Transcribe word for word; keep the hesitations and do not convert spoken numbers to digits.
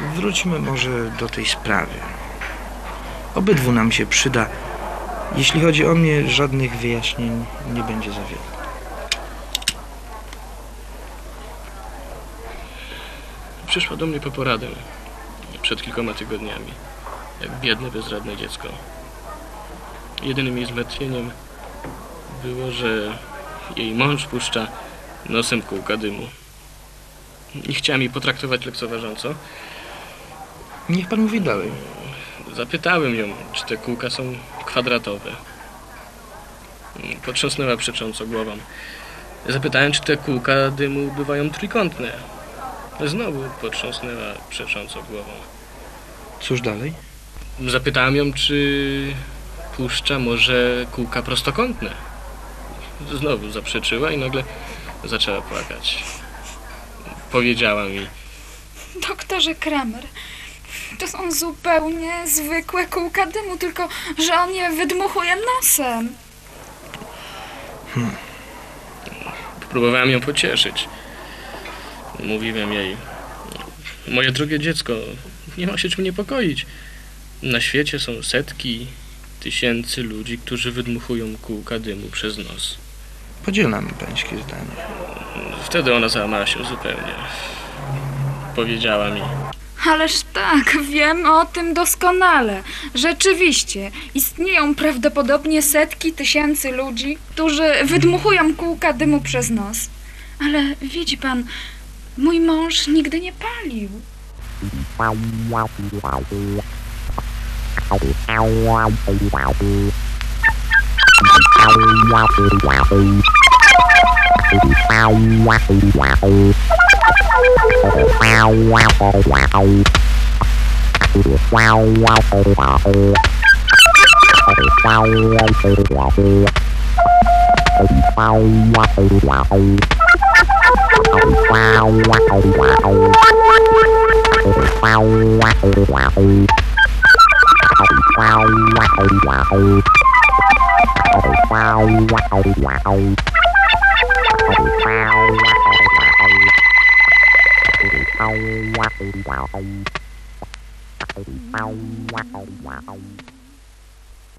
Wróćmy może do tej sprawy. Obydwu nam się przyda. Jeśli chodzi o mnie, żadnych wyjaśnień nie będzie za wiele. Przyszła do mnie po poradę przed kilkoma tygodniami, jak biedne, bezradne dziecko. Jedynym jej zmartwieniem było, że jej mąż puszcza nosem kółka dymu. Nie chciała mi potraktować lekceważąco. Niech pan mówi dalej. Zapytałem ją, czy te kółka są kwadratowe. Potrząsnęła przecząco głową. Zapytałem, czy te kółka dymu bywają trójkątne. Znowu potrząsnęła przecząco głową. Cóż dalej? Zapytałem ją, czy puszcza może kółka prostokątne. Znowu zaprzeczyła i nagle zaczęła płakać. Powiedziała mi: Doktorze Kramer, to są zupełnie zwykłe kółka dymu, tylko że on je wydmuchuje nosem. Hmm. Próbowałem ją pocieszyć. Mówiłem jej: moje drogie dziecko, nie ma się czym niepokoić. Na świecie są setki tysięcy ludzi, którzy wydmuchują kółka dymu przez nos. Podzielam pańskie zdanie. Wtedy ona załamała się zupełnie. Powiedziała mi: Ależ tak, wiem o tym doskonale. Rzeczywiście, istnieją prawdopodobnie setki tysięcy ludzi, którzy wydmuchują kółka dymu przez nos. Ale widzi pan, mój mąż nigdy nie palił. Wow.